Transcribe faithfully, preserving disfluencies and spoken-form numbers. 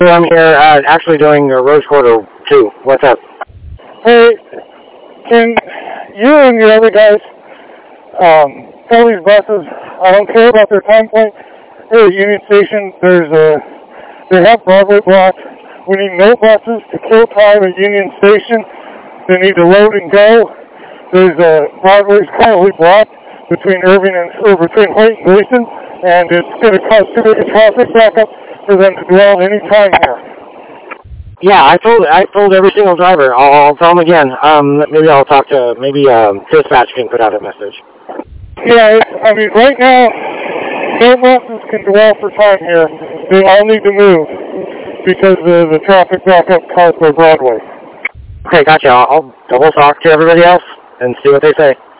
I'm here uh, actually doing uh, Rose Quarter two. What's up? Hey, can you and your other guys um, tell these buses, I don't care about their time point, here at Union Station, there's a, they have Broadway blocked. We need no buses to kill time at Union Station. They need to load and go. There's a Broadway's currently blocked between Irving and, or between Hoyt and Gleason, and it's going to cause too much traffic backup for them to dwell any time here. Yeah, I told I told every single driver. I'll, I'll tell them again. Um, maybe I'll talk to maybe um, dispatch can put out a message. Yeah, it's, I mean right now, no buses can dwell for time here. They all need to move because of the traffic backup caused by Broadway. Okay, gotcha. I'll, I'll double talk to everybody else and see what they say.